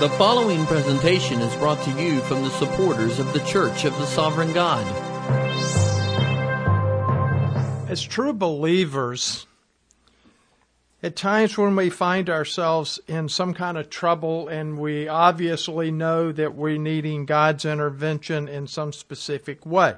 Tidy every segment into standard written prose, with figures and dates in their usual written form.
The following presentation is brought to you from the supporters of the Church of the Sovereign God. As true believers, at times when we find ourselves in some kind of trouble and we obviously know that we're needing God's intervention in some specific way,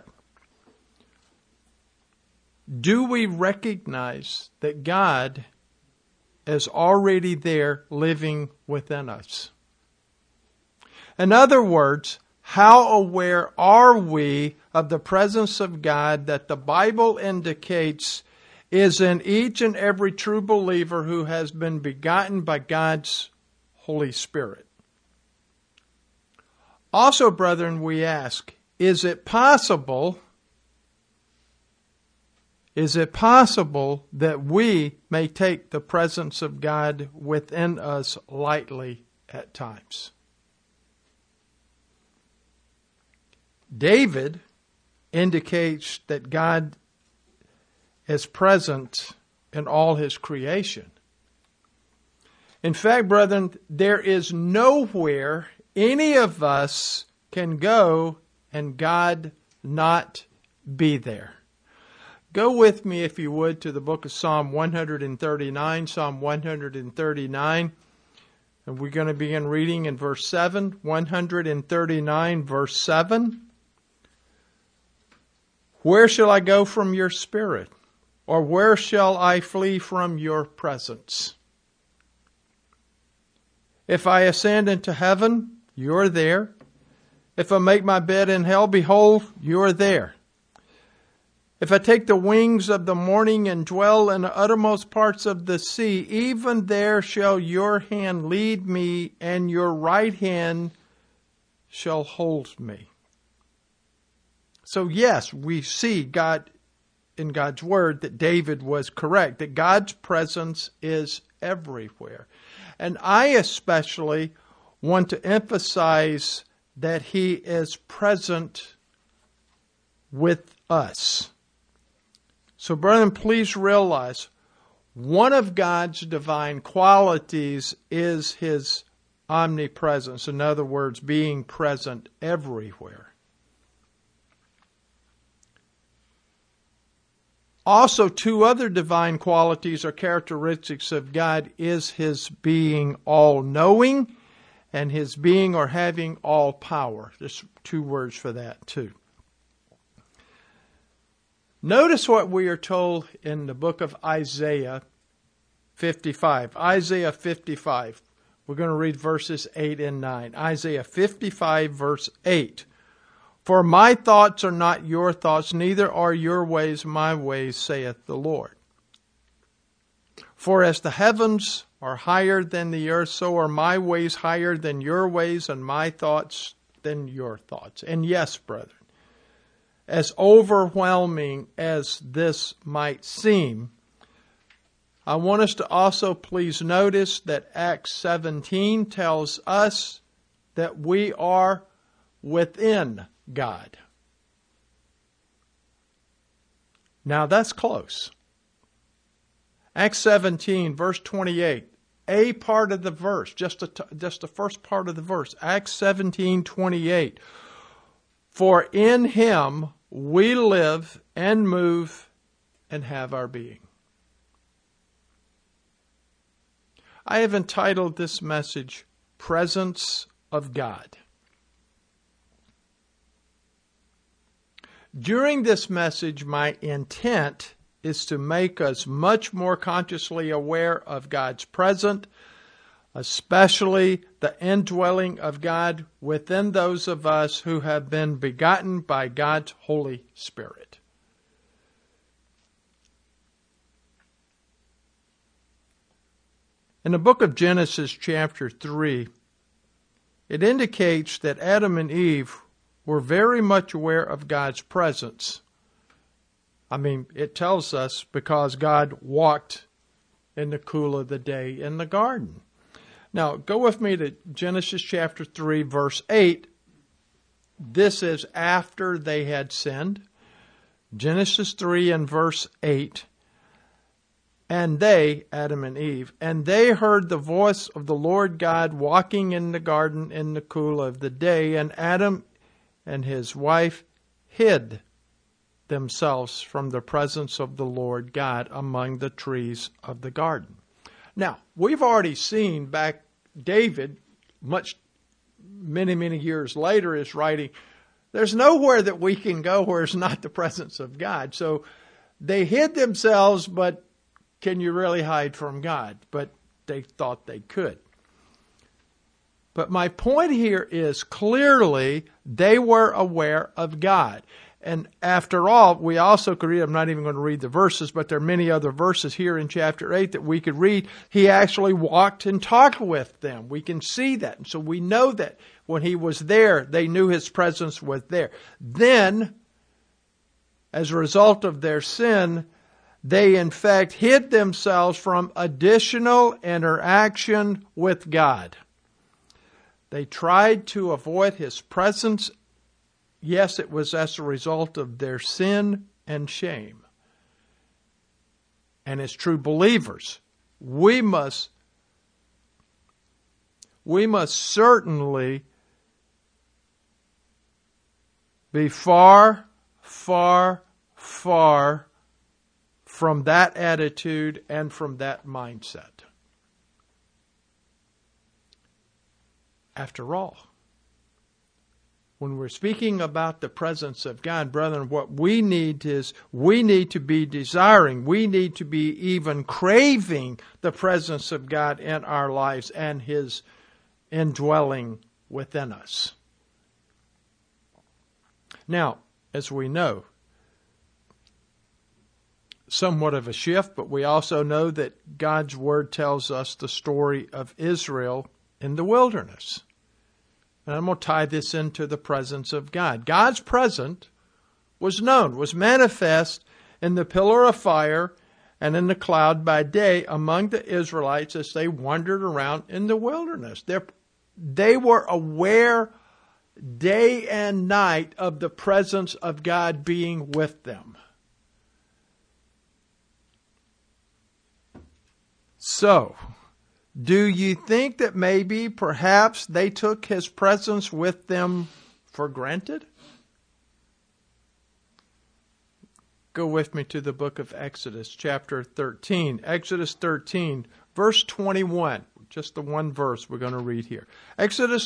do we recognize that God is already there living within us? In other words, how aware are we of the presence of God that the Bible indicates is in each and every true believer who has been begotten by God's Holy Spirit? Also, brethren, we ask, is it possible that we may take the presence of God within us lightly at times? David indicates that God is present in all his creation. In fact, brethren, there is nowhere any of us can go and God not be there. Go with me, if you would, to the book of Psalm 139, Psalm 139. And we're going to begin reading in verse 7, 139, verse 7. Where shall I go from your spirit? Or where shall I flee from your presence? If I ascend into heaven, you're there. If I make my bed in hell, behold, you're there. If I take the wings of the morning and dwell in the uttermost parts of the sea, even there shall your hand lead me, and your right hand shall hold me. So yes, we see God in God's Word that David was correct, that God's presence is everywhere. And I especially want to emphasize that He is present with us. So, brethren, please realize one of God's divine qualities is His omnipresence. In other words, being present everywhere. Also, two other divine qualities or characteristics of God is His being all-knowing and His being or having all power. There's two words for that too. Notice what we are told in the book of Isaiah 55. Isaiah 55. We're going to read verses 8 and 9. Isaiah 55, verse 8. For my thoughts are not your thoughts, neither are your ways my ways, saith the Lord. For as the heavens are higher than the earth, so are my ways higher than your ways, and my thoughts than your thoughts. And yes, brethren, as overwhelming as this might seem, I want us to also please notice that Acts 17 tells us that we are within God. Now that's close. Acts 17, verse 28, a part of the verse, just the first part of the verse. Acts 17, 28. For in Him we live and move and have our being. I have entitled this message, Presence of God. During this message, my intent is to make us much more consciously aware of God's presence, especially the indwelling of God within those of us who have been begotten by God's Holy Spirit. In the book of Genesis chapter 3, it indicates that Adam and Eve were very much aware of God's presence. I mean, it tells us because God walked in the cool of the day in the garden. Now, go with me to Genesis chapter 3, verse 8. This is after they had sinned. Genesis 3 and verse 8. And they, Adam and Eve, and they heard the voice of the Lord God walking in the garden in the cool of the day, and Adam and his wife hid themselves from the presence of the Lord God among the trees of the garden. Now, we've already seen back David, many years later, is writing, there's nowhere that we can go where it's not the presence of God. So they hid themselves, but can you really hide from God? But they thought they could. But my point here is clearly they were aware of God. And after all, we also could read, I'm not even going to read the verses, but there are many other verses here in chapter 8 that we could read. He actually walked and talked with them. We can see that. And so we know that when he was there, they knew his presence was there. Then, as a result of their sin, they in fact hid themselves from additional interaction with God. They tried to avoid his presence. Yes, it was as a result of their sin and shame. And as true believers, we must certainly be far from that attitude and from that mindset. After all, when we're speaking about the presence of God, brethren, what we need to be desiring, we need to be even craving the presence of God in our lives and his indwelling within us. Now, as we know, somewhat of a shift, but we also know that God's Word tells us the story of Israel in the wilderness. And I'm going to tie this into the presence of God. God's presence was known, was manifest in the pillar of fire and in the cloud by day among the Israelites as they wandered around in the wilderness. They were aware day and night of the presence of God being with them. So, do you think that maybe, perhaps, they took his presence with them for granted? Go with me to the book of Exodus, chapter 13. Exodus 13, verse 21. Just the one verse we're going to read here. Exodus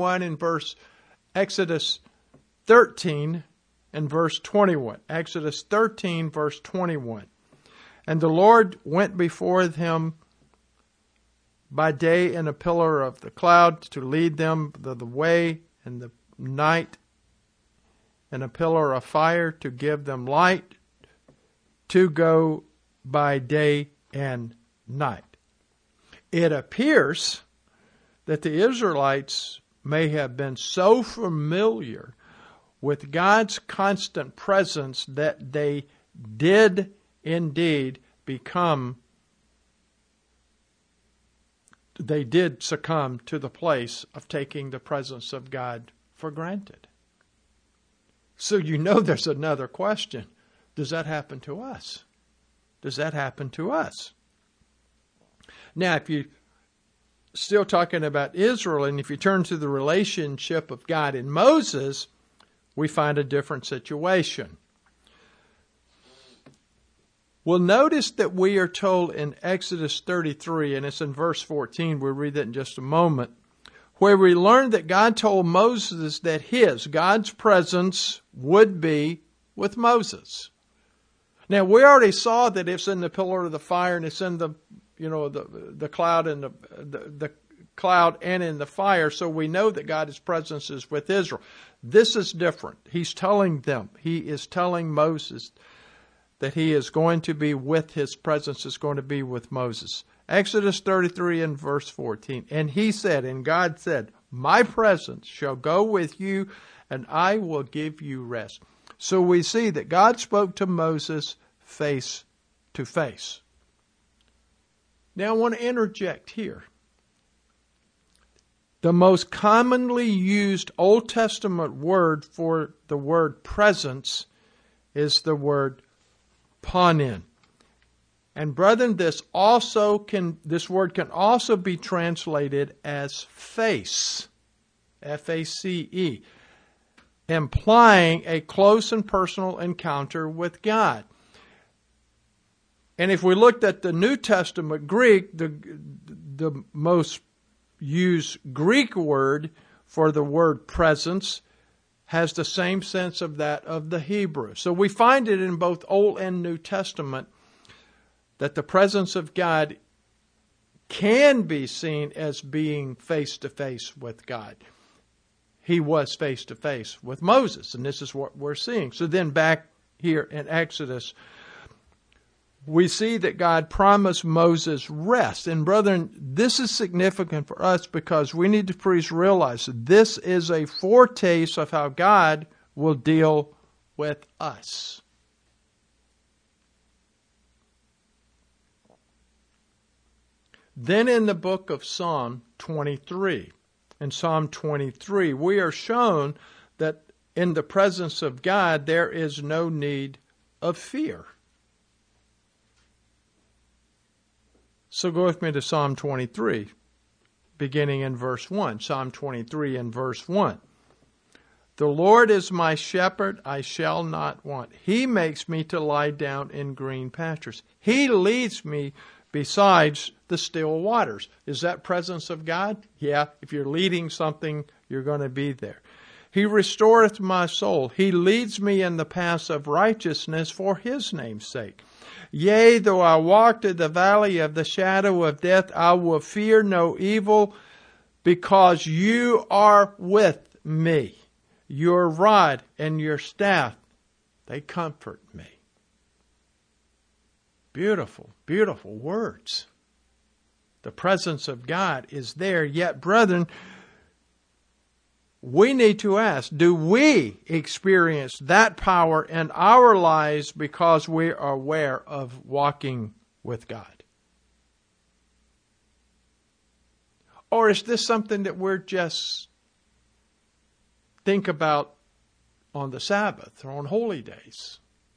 13 and verse 21. Exodus 13, verse 21. And the Lord went before him by day in a pillar of the cloud to lead them the way, and the night in a pillar of fire to give them light, to go by day and night. It appears that the Israelites may have been so familiar with God's constant presence that they did indeed succumb to the place of taking the presence of God for granted. So there's another question. Does that happen to us? Does that happen to us? Now, if you're still talking about Israel, and if you turn to the relationship of God and Moses, we find a different situation. Well, notice that we are told in Exodus 33, and it's in verse 14, we'll read that in just a moment, where we learn that God told Moses that God's presence would be with Moses. Now, we already saw that it's in the pillar of the fire, and it's in the cloud and the cloud and in the fire, so we know that God's presence is with Israel. This is different. He is telling Moses that he is going to be with his presence, is going to be with Moses. Exodus 33 and verse 14. And he said, and God said, my presence shall go with you, and I will give you rest. So we see that God spoke to Moses face to face. Now I want to interject here. The most commonly used Old Testament word for the word presence is the word panin. And brethren, this word can also be translated as face, F-A-C-E, implying a close and personal encounter with God. And if we looked at the New Testament Greek, the most used Greek word for the word presence has the same sense of that of the Hebrew. So we find it in both Old and New Testament that the presence of God can be seen as being face-to-face with God. He was face-to-face with Moses, and this is what we're seeing. So then back here in Exodus, we see that God promised Moses rest. And brethren, this is significant for us because we need to please realize that this is a foretaste of how God will deal with us. Then in the book of Psalm 23, in Psalm 23, we are shown that in the presence of God there is no need of fear. So go with me to Psalm 23, beginning in verse 1. Psalm 23 and verse 1. The Lord is my shepherd, I shall not want. He makes me to lie down in green pastures. He leads me besides the still waters. Is that presence of God? Yeah, if you're leading something, you're going to be there. He restoreth my soul. He leads me in the paths of righteousness for his name's sake. Yea, though I walk through the valley of the shadow of death, I will fear no evil, because you are with me. Your rod and your staff, they comfort me. Beautiful, beautiful words. The presence of God is there. Yet, brethren, we need to ask, do we experience that power in our lives because we are aware of walking with God? Or is this something that we're just think about on the Sabbath or on holy days?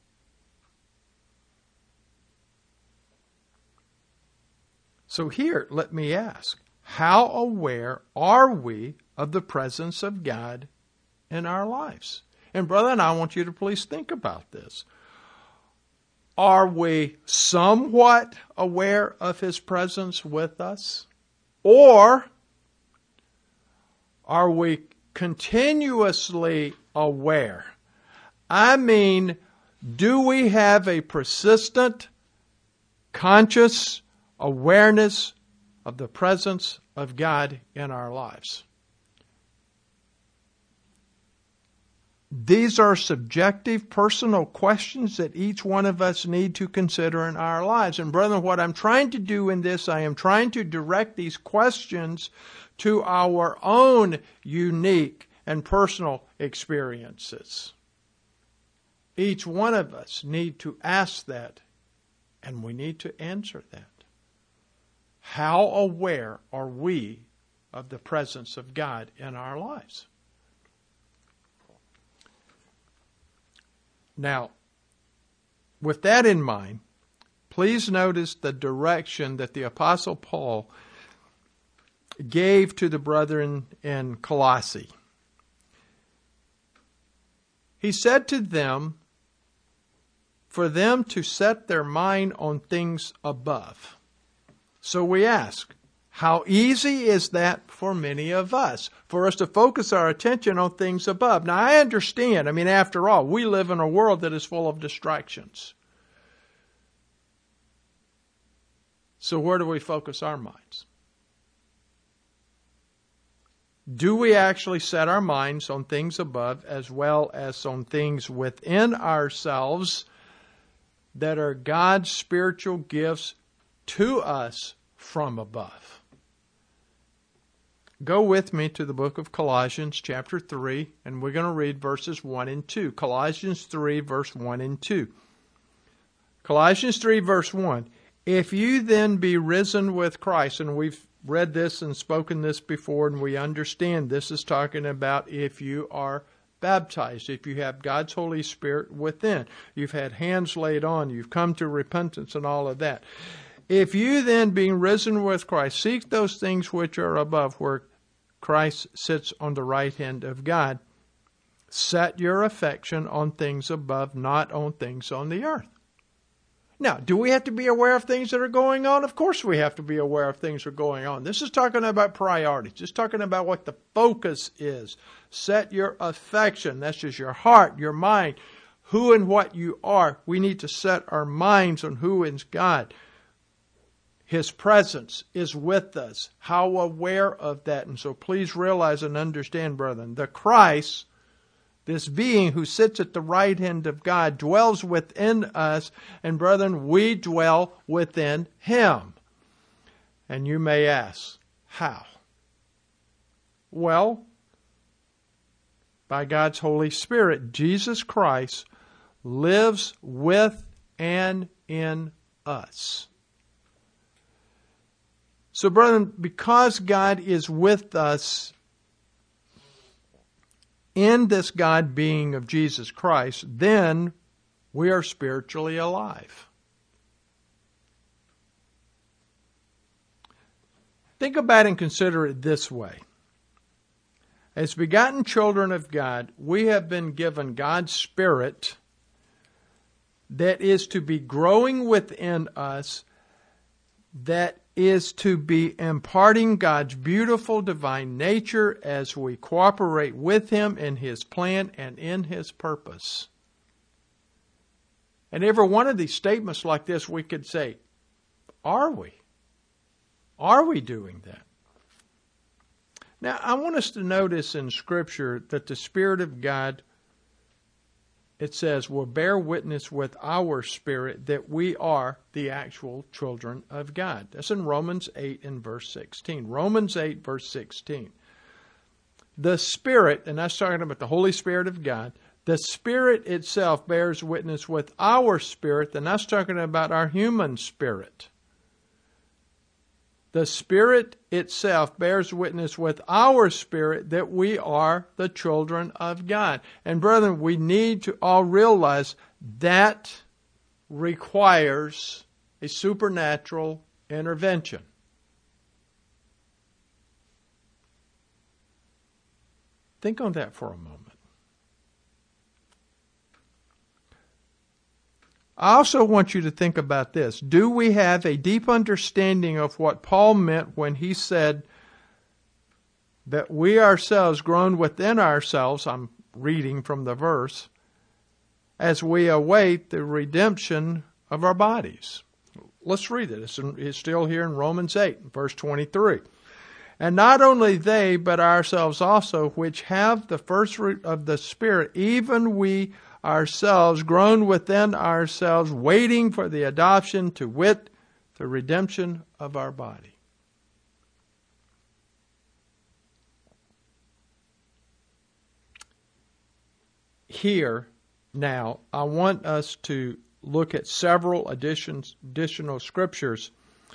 So here, let me ask, how aware are we of the presence of God in our lives? And brethren, I want you to please think about this. Are we somewhat aware of his presence with us? Or are we continuously aware? I mean, do we have a persistent, conscious awareness of the presence of God in our lives? These are subjective, personal questions that each one of us need to consider in our lives. And brethren, what I'm trying to do in this, I am trying to direct these questions to our own unique and personal experiences. Each one of us need to ask that, and we need to answer that. How aware are we of the presence of God in our lives? Now, with that in mind, please notice the direction that the Apostle Paul gave to the brethren in Colossae. He said to them, for them to set their mind on things above. So we ask, how easy is that for many of us? For us to focus our attention on things above. Now I understand, after all, we live in a world that is full of distractions. So where do we focus our minds? Do we actually set our minds on things above as well as on things within ourselves that are God's spiritual gifts to us from above? Go with me to the book of Colossians chapter 3, and we're going to read verses 1 and 2. Colossians 3, verse 1 and 2. Colossians 3, verse 1. If you then be risen with Christ, and we've read this and spoken this before, and we understand this is talking about if you are baptized, if you have God's Holy Spirit within, you've had hands laid on, you've come to repentance and all of that. If you then, being risen with Christ, seek those things which are above, where Christ sits on the right hand of God, set your affection on things above, not on things on the earth. Now, do we have to be aware of things that are going on? Of course we have to be aware of things that are going on. This is talking about priorities. Just talking about what the focus is. Set your affection. That's just your heart, your mind, who and what you are. We need to set our minds on who is God. His presence is with us. How aware of that. And so please realize and understand, brethren, the Christ, this being who sits at the right hand of God, dwells within us, and brethren, we dwell within Him. And you may ask, how? Well, by God's Holy Spirit, Jesus Christ lives with and in us. So, brethren, because God is with us in this God being of Jesus Christ, then we are spiritually alive. Think about and consider it this way. As begotten children of God, we have been given God's Spirit that is to be growing within us, that is to be imparting God's beautiful divine nature as we cooperate with Him in His plan and in His purpose. And every one of these statements like this, we could say, are we? Are we doing that? Now, I want us to notice in Scripture that the Spirit of God, it says, will bear witness with our spirit that we are the actual children of God. That's in Romans 8 and verse 16. Romans 8 verse 16. The Spirit, and that's talking about the Holy Spirit of God, the Spirit itself bears witness with our spirit, and that's talking about our human spirit. The Spirit itself bears witness with our spirit that we are the children of God. And brethren, we need to all realize that requires a supernatural intervention. Think on that for a moment. I also want you to think about this. Do we have a deep understanding of what Paul meant when he said that we ourselves, grown within ourselves, I'm reading from the verse, as we await the redemption of our bodies? Let's read it. It's still here in Romans 8, verse 23. And not only they, but ourselves also, which have the first fruit of the Spirit, even we ourselves, grown within ourselves, waiting for the adoption, to wit, the redemption of our body. Here, now, I want us to look at several additional scriptures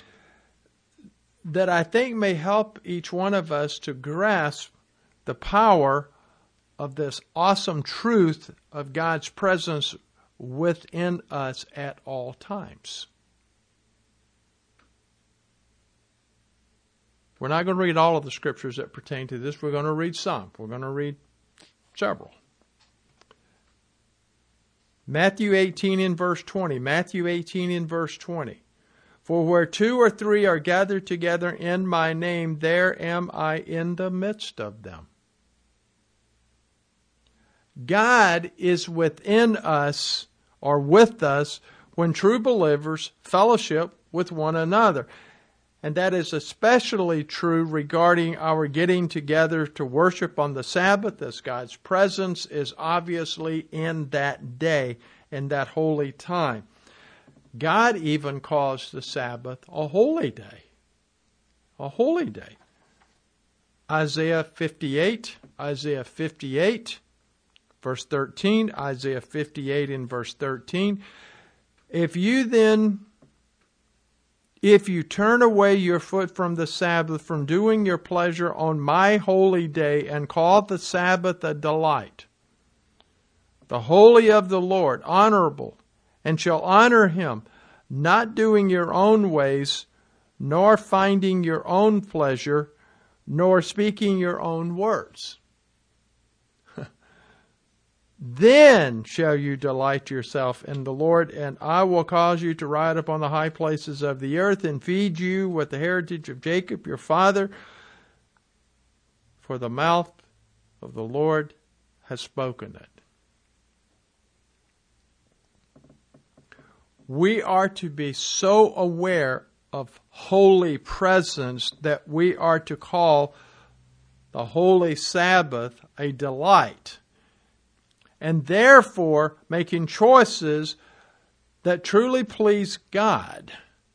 that I think may help each one of us to grasp the power of this awesome truth of God's presence within us at all times. We're not going to read all of the scriptures that pertain to this. We're going to read some. We're going to read several. Matthew 18 in verse 20. Matthew 18 in verse 20. For where 2 or 3 are gathered together in my name, there am I in the midst of them. God is within us, or with us, when true believers fellowship with one another. And that is especially true regarding our getting together to worship on the Sabbath, as God's presence is obviously in that day, in that holy time. God even calls the Sabbath a holy day. A holy day. Isaiah 58, verse 13, Isaiah 58 in verse 13. If you turn away your foot from the Sabbath, from doing your pleasure on my holy day, and call the Sabbath a delight. the holy of the Lord, honorable, and shall honor him, not doing your own ways, nor finding your own pleasure, nor speaking your own words. Then shall you delight yourself in the Lord, and I will cause you to ride upon the high places of the earth, and feed you with the heritage of Jacob your father. For the mouth of the Lord has spoken it. We are to be so aware of holy presence that we are to call the holy Sabbath a delight. And therefore making choices that truly please God.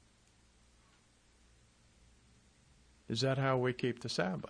Is that how we keep the Sabbath?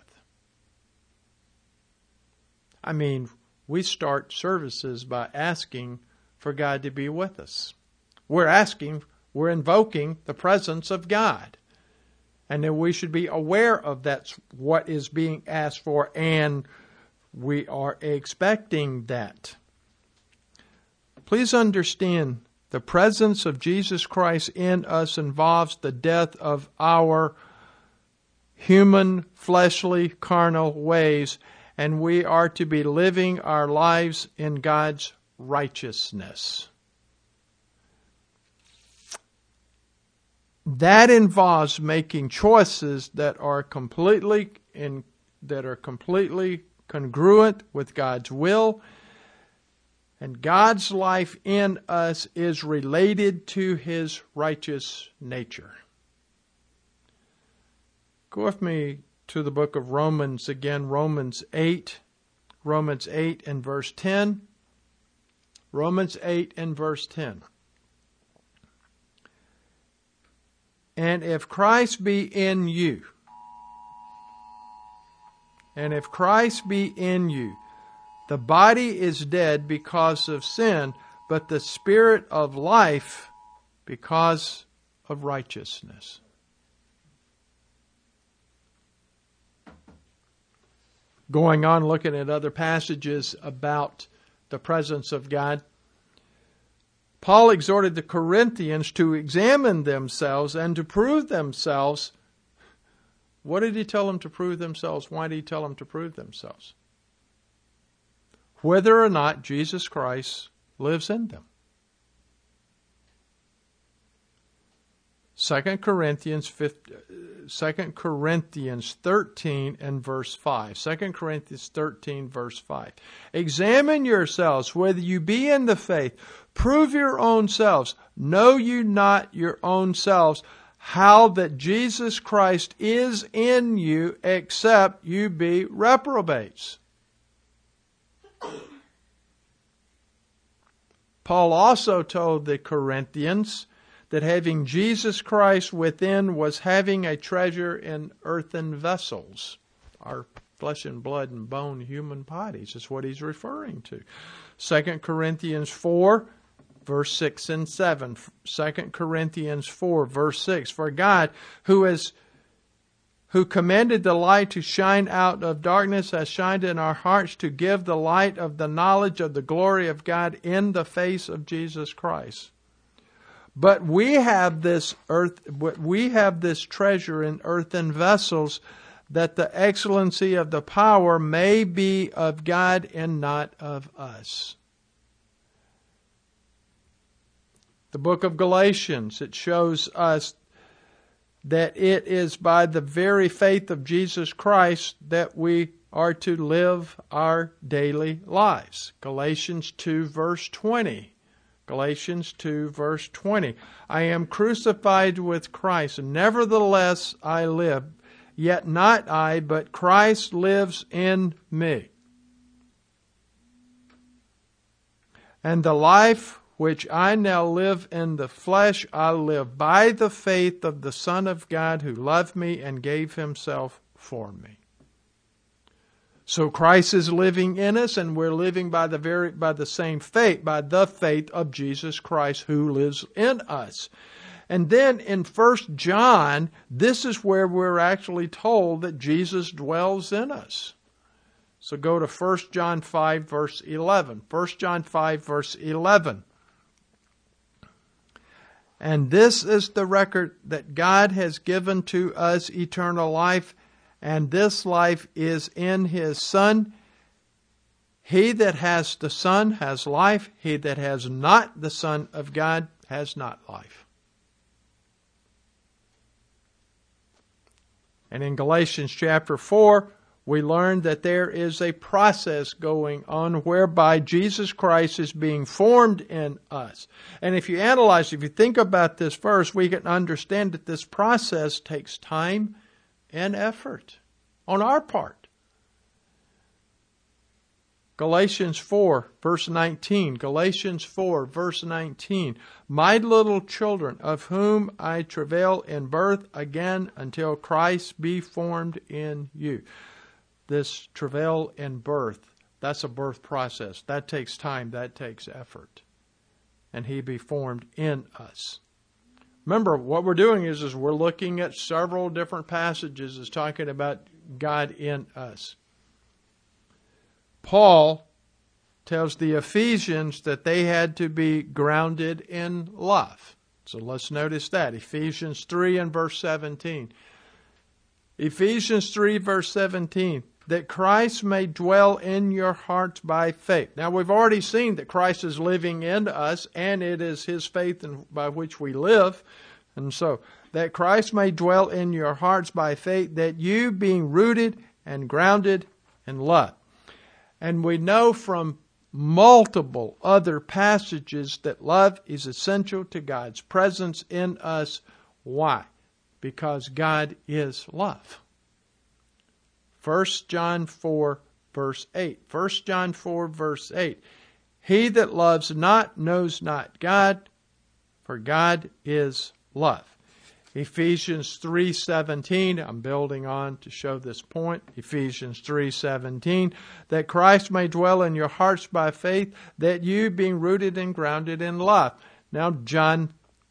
I mean, we start services by asking for God to be with us. We're invoking the presence of God. And then we should be aware of that's what is being asked for, and we are expecting that. Please understand, the presence of Jesus Christ in us involves the death of our human, fleshly, carnal ways, and we are to be living our lives in God's righteousness. That involves making choices that are completely congruent with God's will. And God's life in us is related to His righteous nature. Go with me to the book of Romans again, Romans 8 and verse 10. Romans 8 and verse 10. And if Christ be in you, the body is dead because of sin, but the spirit of life because of righteousness. Going on, looking at other passages about the presence of God, Paul exhorted the Corinthians to examine themselves and to prove themselves. What did he tell them to prove themselves? Why did he tell them to prove themselves? Whether or not Jesus Christ lives in them. 2 Corinthians 13 and verse 5. 2 Corinthians 13 verse 5. Examine yourselves whether you be in the faith. Prove your own selves. Know you not your own selves how that Jesus Christ is in you, except you be reprobates. Paul also told the Corinthians that having Jesus Christ within was having a treasure in earthen vessels. Our flesh and blood and bone human bodies is what he's referring to. 2 Corinthians 4, verse 6 and 7. 2 Corinthians 4, verse 6. For God, who commanded the light to shine out of darkness, has shined in our hearts to give the light of the knowledge of the glory of God in the face of Jesus Christ. But we have this treasure in earthen vessels, that the excellency of the power may be of God and not of us. The book of Galatians, it shows us that it is by the very faith of Jesus Christ that we are to live our daily lives. Galatians 2 verse 20. Galatians 2 verse 20. I am crucified with Christ, and nevertheless I live. Yet not I, but Christ lives in me. And the life which I now live in the flesh, I live by the faith of the Son of God, who loved me and gave himself for me. So Christ is living in us, and we're living by the same faith, by the faith of Jesus Christ who lives in us. And then in 1 John, this is where we're actually told that Jesus dwells in us. So go to 1 John 5, verse 11. 1 John 5, verse 11. And this is the record that God has given to us eternal life, and this life is in His Son. He that has the Son has life. He that has not the Son of God has not life. And in Galatians chapter 4, we learn that there is a process going on whereby Jesus Christ is being formed in us. And if you analyze, if you think about this verse, we can understand that this process takes time and effort on our part. Galatians 4, verse 19. Galatians 4, verse 19. My little children, of whom I travail in birth again until Christ be formed in you. This travail in birth, that's a birth process. That takes time. That takes effort. And He be formed in us. Remember, what we're doing is we're looking at several different passages that's talking about God in us. Paul tells the Ephesians that they had to be grounded in love. So let's notice that. Ephesians 3 and verse 17. Ephesians 3 verse 17. That Christ may dwell in your hearts by faith. Now we've already seen that Christ is living in us, and it is His faith by which we live. And so, that Christ may dwell in your hearts by faith, that you being rooted and grounded in love. And we know from multiple other passages that love is essential to God's presence in us. Why? Because God is love. 1 John 4, verse 8. 1 John 4, verse 8. He that loves not knows not God, for God is love. Ephesians 3:17, I'm building on to show this point. Ephesians 3:17, that Christ may dwell in your hearts by faith, that you being rooted and grounded in love. Now John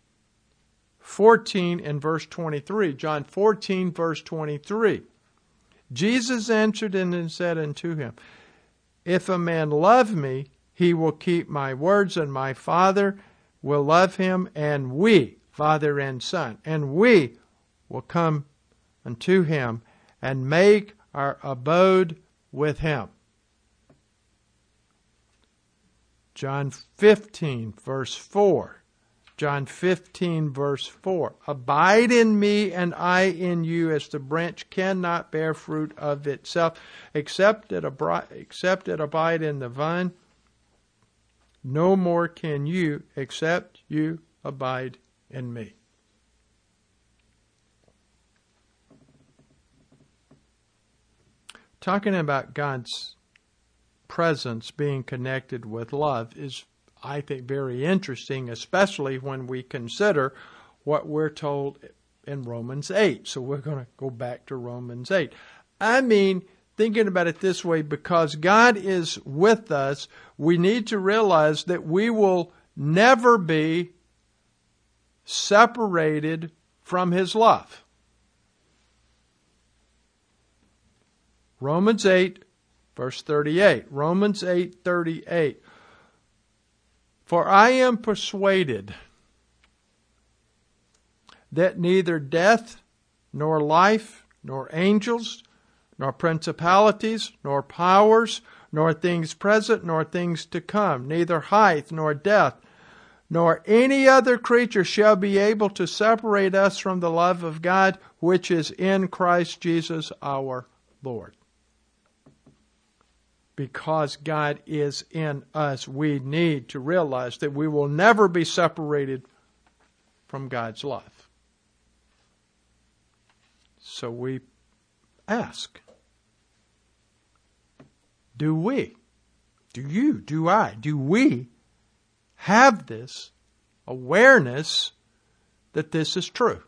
14 and verse 23. John 14 verse 23. Jesus answered and said unto him, if a man love me, he will keep my words, and my Father will love him, and we, Father and Son, and we will come unto him and make our abode with him. John 15, verse 4. John 15, verse 4. Abide in me, and I in you, as the branch cannot bear fruit of itself, except it abide in the vine. No more can you, except you abide in me. Talking about God's presence being connected with love is, I think, very interesting, especially when we consider what we're told in Romans 8. So we're going to go back to Romans 8. I mean, thinking about it this way, because God is with us, we need to realize that we will never be separated from His love. Romans 8, verse 38. Romans 8:38. For I am persuaded that neither death, nor life, nor angels, nor principalities, nor powers, nor things present, nor things to come, neither height, nor depth, nor any other creature shall be able to separate us from the love of God, which is in Christ Jesus our Lord. Because God is in us, we need to realize that we will never be separated from God's love. So we ask, do we have this awareness that this is true?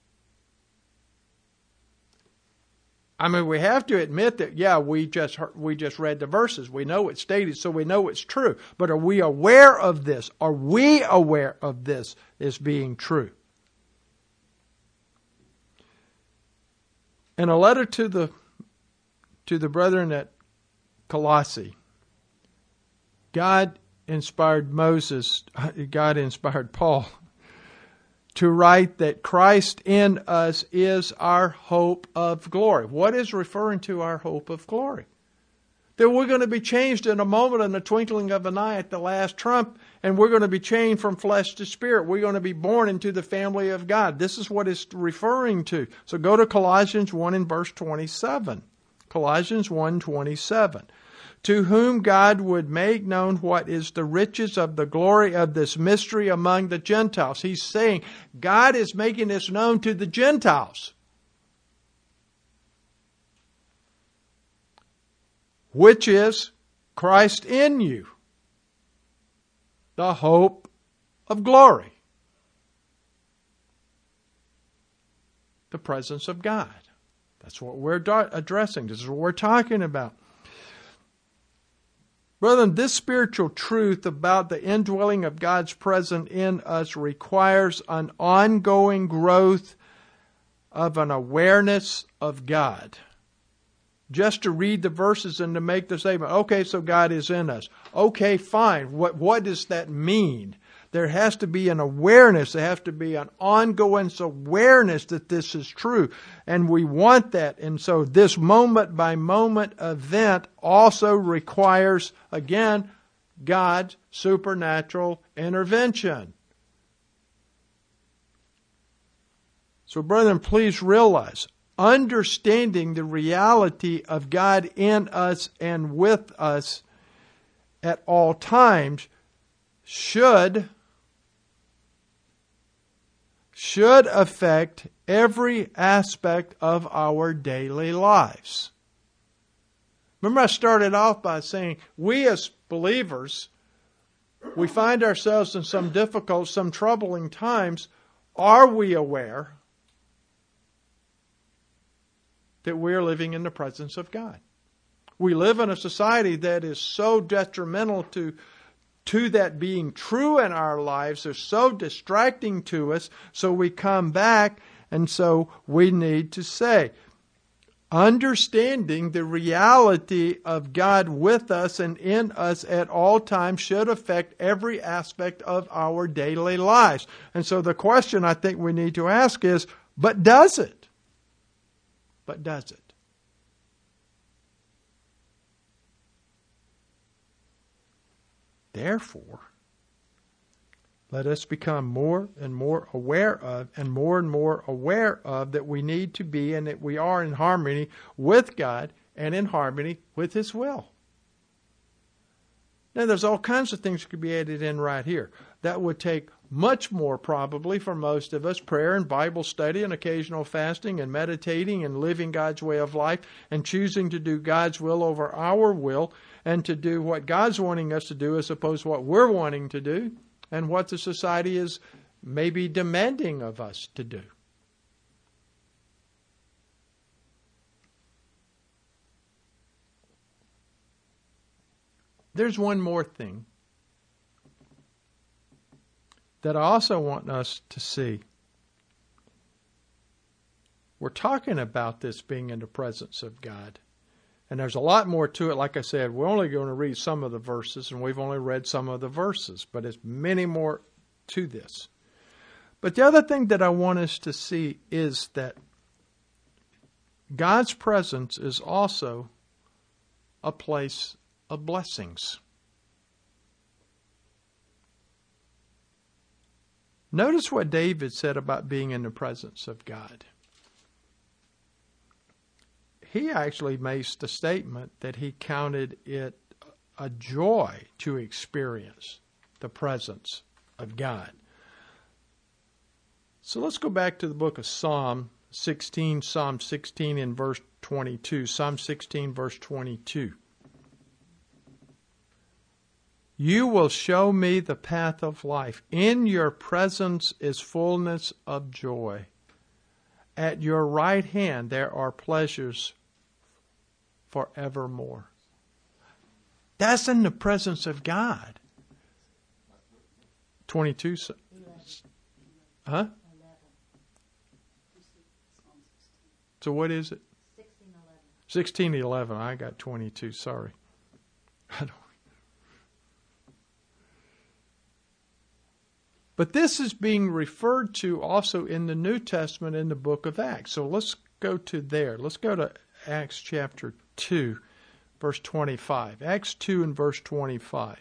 I mean, we have to admit that, we just read the verses. We know it's stated, so we know it's true. But are we aware of this? Are we aware of this as being true? In a letter to the brethren at Colossae. God inspired Paul to write that Christ in us is our hope of glory. What is referring to our hope of glory? That we're going to be changed in a moment, in the twinkling of an eye at the last trump, and we're going to be changed from flesh to spirit. We're going to be born into the family of God. This is what it's referring to. So go to Colossians 1 and verse 27. Colossians 1:27. To whom God would make known what is the riches of the glory of this mystery among the Gentiles. He's saying God is making this known to the Gentiles, which is Christ in you, the hope of glory, the presence of God. That's what we're addressing. This is what we're talking about. Brethren, this spiritual truth about the indwelling of God's presence in us requires an ongoing growth of an awareness of God. Just to read the verses and to make the statement, okay, so God is in us. Okay, fine. What does that mean? There has to be an awareness. There has to be an ongoing awareness that this is true. And we want that. And so this moment by moment event also requires, again, God's supernatural intervention. So, brethren, please realize, understanding the reality of God in us and with us at all times should affect every aspect of our daily lives. Remember, I started off by saying we as believers, we find ourselves in some difficult, some troubling times. Are we aware that we're living in the presence of God? We live in a society that is so detrimental to that being true in our lives. They're so distracting to us. So we come back, and so we need to say, understanding the reality of God with us and in us at all times should affect every aspect of our daily lives. And so the question I think we need to ask is, but does it? But does it? Therefore, let us become more and more aware of that we need to be and that we are in harmony with God and in harmony with His will. Now, there's all kinds of things that could be added in right here. That would take much more probably for most of us, prayer and Bible study and occasional fasting and meditating and living God's way of life and choosing to do God's will over our will and to do what God's wanting us to do as opposed to what we're wanting to do and what the society is maybe demanding of us to do. There's one more thing that I also want us to see. We're talking about this being in the presence of God. And there's a lot more to it. Like I said, we're only going to read some of the verses, and we've only read some of the verses, but it's many more to this. But the other thing that I want us to see is that God's presence is also a place of blessings. Notice what David said about being in the presence of God. He actually makes the statement that he counted it a joy to experience the presence of God. So let's go back to the book of Psalm 16 in verse 22. Psalm 16, verse 22. You will show me the path of life. In your presence is fullness of joy. At your right hand there are pleasures forevermore. That's in the presence of God. 22. Huh? So what is it? 16:11. I got 22, sorry. But this is being referred to also in the New Testament in the book of Acts. So let's go to there. Let's go to Acts chapter 2, verse 25. Acts 2 and verse 25.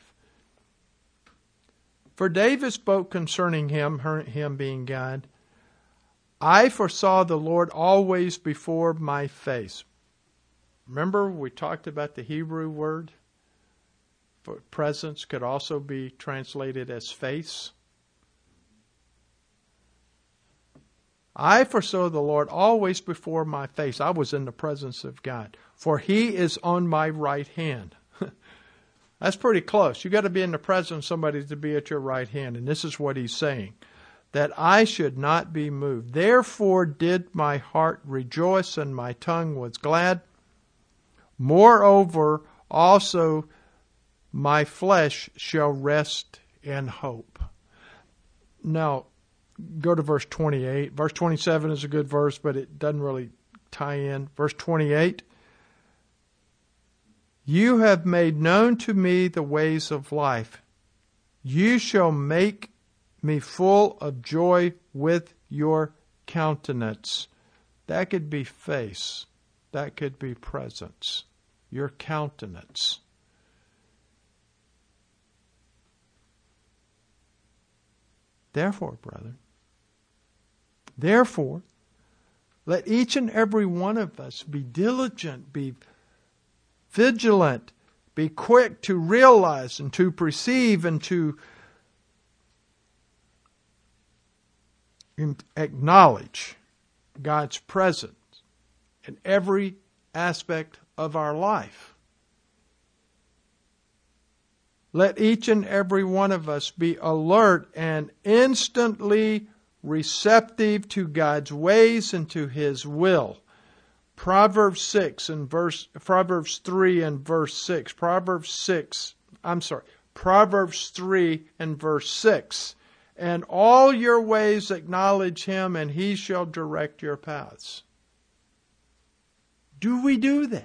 For David spoke concerning him being God, I foresaw the Lord always before my face. Remember we talked about the Hebrew word for presence could also be translated as face. I foresaw the Lord always before my face. I was in the presence of God. For He is on my right hand. That's pretty close. You've got to be in the presence of somebody to be at your right hand. And this is what He's saying. That I should not be moved. Therefore did my heart rejoice and my tongue was glad. Moreover, also my flesh shall rest in hope. Now, go to verse 28. Verse 27 is a good verse, but it doesn't really tie in. Verse 28. You have made known to me the ways of life. You shall make me full of joy with your countenance. That could be face. That could be presence. Your countenance. Therefore, brethren, let each and every one of us be diligent, be vigilant, be quick to realize and to perceive and to acknowledge God's presence in every aspect of our life. Let each and every one of us be alert and instantly receptive to God's ways and to His will. Proverbs 3 and verse 6. Proverbs 3 and verse 6. And all your ways acknowledge Him, and He shall direct your paths. Do we do that?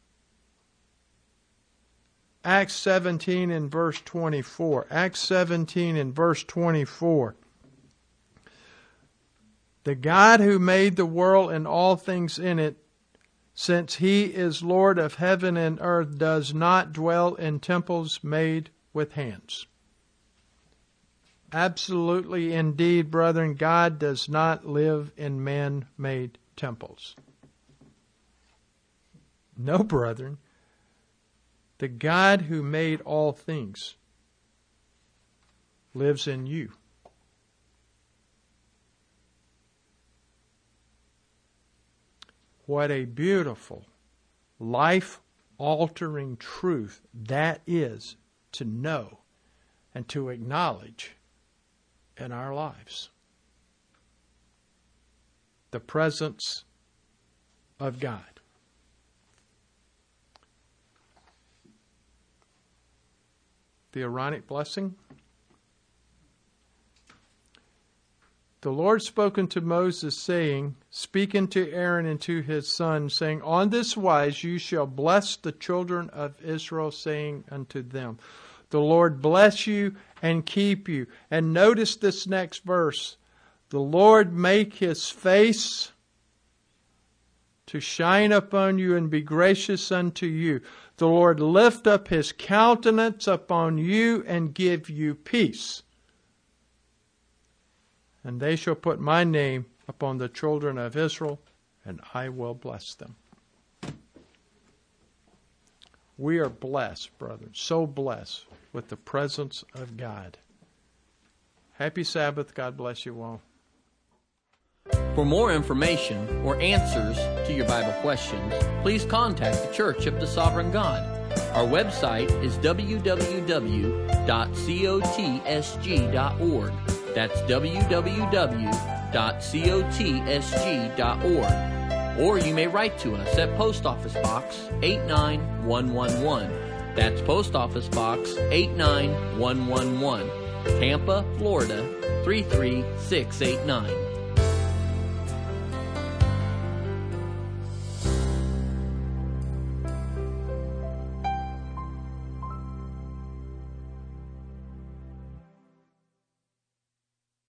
Acts 17 and verse 24. Acts 17 and verse 24. The God who made the world and all things in it, since He is Lord of heaven and earth, does not dwell in temples made with hands. Absolutely, indeed, brethren, God does not live in man-made temples. No, brethren. The God who made all things lives in you. What a beautiful, life-altering truth that is to know and to acknowledge in our lives. The presence of God. The Aaronic blessing. The Lord spoke unto Moses, saying, Speak unto Aaron and to his sons, saying, On this wise you shall bless the children of Israel, saying unto them, The Lord bless you and keep you. And notice this next verse. The Lord make His face to shine upon you and be gracious unto you. The Lord lift up His countenance upon you and give you peace. And they shall put my name upon the children of Israel, and I will bless them. We are blessed, brethren, so blessed with the presence of God. Happy Sabbath. God bless you all. For more information or answers to your Bible questions, please contact the Church of the Sovereign God. Our website is www.cotsg.org. That's www.cotsg.org. Or you may write to us at Post Office Box 89111. That's Post Office Box 89111, Tampa, Florida 33689.